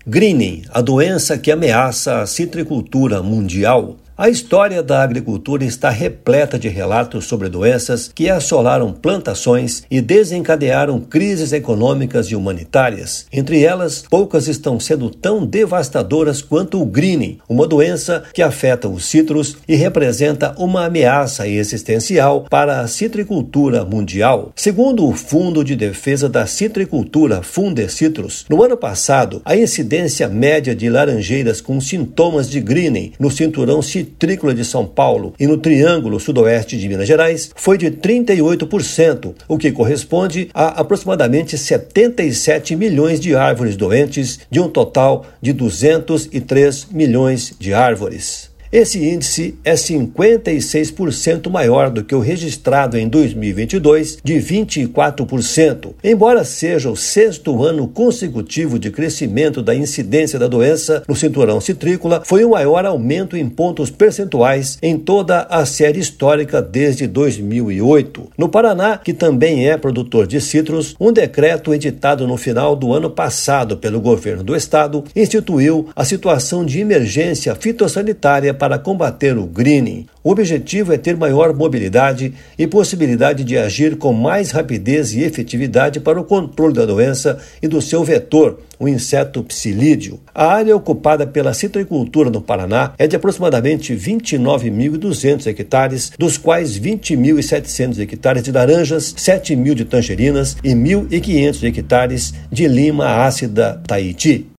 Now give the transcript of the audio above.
Greening, a doença que ameaça a citricultura mundial. A história da agricultura está repleta de relatos sobre doenças que assolaram plantações e desencadearam crises econômicas e humanitárias. Entre elas, poucas estão sendo tão devastadoras quanto o greening, uma doença que afeta os citros e representa uma ameaça existencial para a citricultura mundial. Segundo o Fundo de Defesa da Citricultura, Fundecitrus, no ano passado, a incidência média de laranjeiras com sintomas de greening no cinturão citrícola de São Paulo e no Triângulo Sudoeste de Minas Gerais foi de 38%, o que corresponde a aproximadamente 77 milhões de árvores doentes, de um total de 203 milhões de árvores. Esse índice é 56% maior do que o registrado em 2022, de 24%. Embora seja o sexto ano consecutivo de crescimento da incidência da doença no cinturão citrícola, foi o maior aumento em pontos percentuais em toda a série histórica desde 2008. No Paraná, que também é produtor de citros, um decreto editado no final do ano passado pelo governo do estado instituiu a situação de emergência fitossanitária para combater o greening. O objetivo é ter maior mobilidade e possibilidade de agir com mais rapidez e efetividade para o controle da doença e do seu vetor, o inseto psilídeo. A área ocupada pela citricultura no Paraná é de aproximadamente 29.200 hectares, dos quais 20.700 hectares de laranjas, 7.000 de tangerinas e 1.500 hectares de lima ácida Tahiti.